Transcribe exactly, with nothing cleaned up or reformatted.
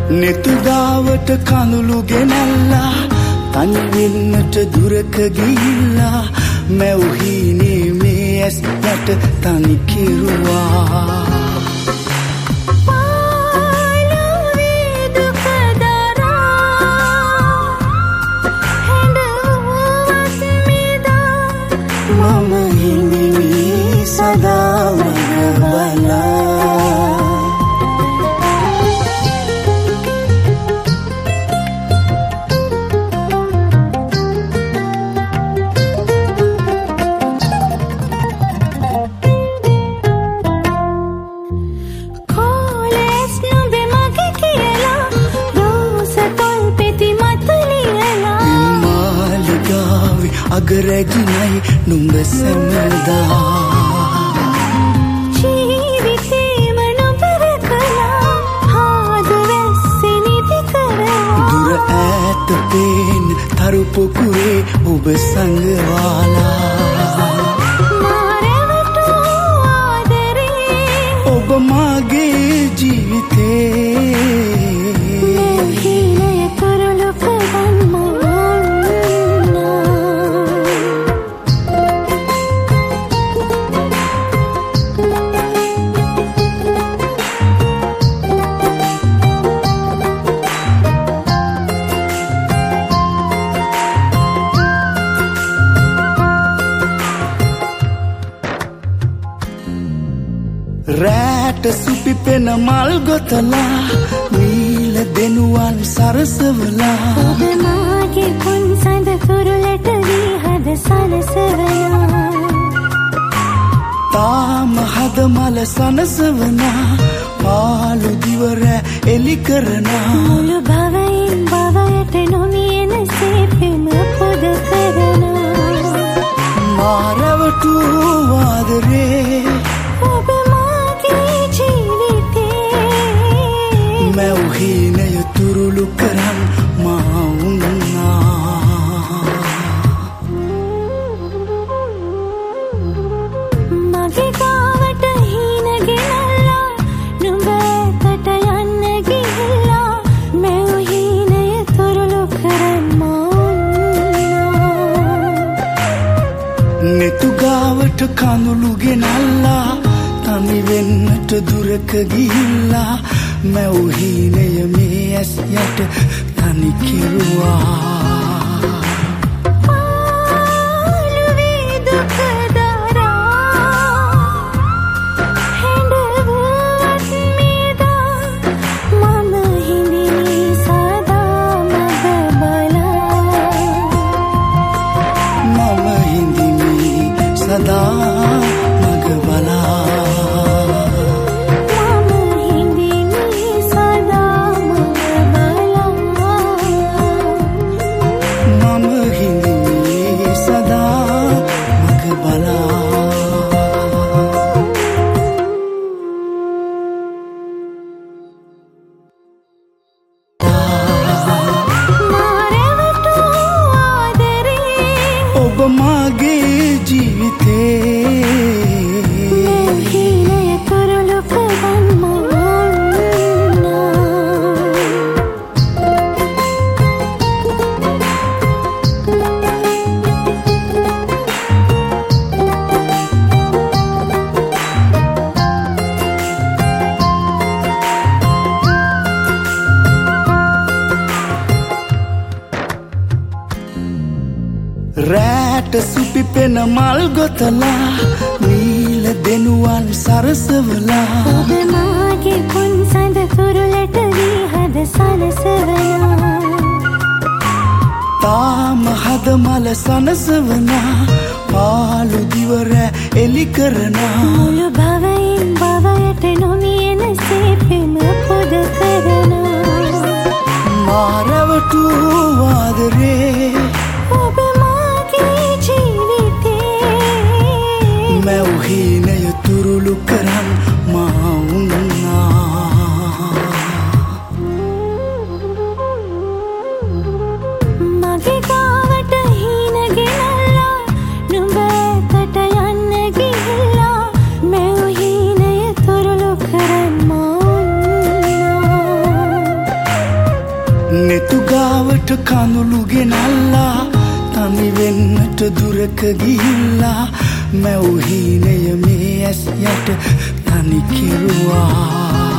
නෙතුගාවට කඳුළු ගෙනල්ලා තනි වෙන්නට දුරක ගිහිල්ලා මැවුහිනේ මේ ඇස් යට තනි කෙරුවා මම හිඳිමි සදා මග බලා අගරැගිනයි නුඹ සැමදා ජීවිතේම නොබර කළා හාදවැස්සෙ නිදි කරා දුර ඈත පේන තරු පොකුරේ ඔබ සංගවාලා මාරවටෝ ආදරේ ඔබ මාගේ ජීවිතේ රැට සුපිපෙන මල් ගොතලා නීල දෙනුවන් සරසවලා ඔබ මාගේ කුන් සඳ කුරුලට වී හද සලසවලා තාම හද මල සනසවනා පාළු දිවර එලි කරනා මුළු භවයෙන් භවයට නොමියෙන සේපෙම පොද කරනා මාරවටු ආදරේ ඔබ මැවුහිනය තුරුළු කරන් මා වුණා මගේ ගාවට හීන ගෙනල්ලා නුඹ ඇතට යන්න ගිහිල්ලා මැවුහිනය තුරුළු කරන් මා වුණා නෙතුගාවට කඳුළු ගෙනල්ලා තනි වෙන්නට දුරක ගිහිල්ලා මැවුහිනය මේ ඇස් යට තනි කෙරුවා පාළුවේ දුක දරා හැඬවුවත් මෙදා මම හිඳිමි සදා මග බලා මම හිඳිමි සදා මග බලා ඔබ මාගේ ජීවිතේ හීනය තුරුළු කරන් රැට සුපිපෙන මල් ගොතලා නීල දෙනුවන් සරසවලා ඔබ මාගේ කුන් සඳ කුරුලට වී හද සලසවලා තාම හද මල සනසවනා පාළු දිවර එලි කරනා මුළු භවයෙන් භවයට නොමියෙන සේපෙම පොද කරනා මාරවටු ආදරේ ඔබ මැවුහිනය තුරුළු කරන් මා වුණා මගේ ගාවට හීන ගෙනල්ලා නුඹ ඇතට යන්න ගිහිල්ලා මැවුහිනය තුරුළු කරන් මා වුණා ගාවට කඳුළු ගෙනල්ලා තනි වෙන්නට දුරක ගිහිල්ලා මැව් හීනය මේ ඇස් යට තනි කෙරුවා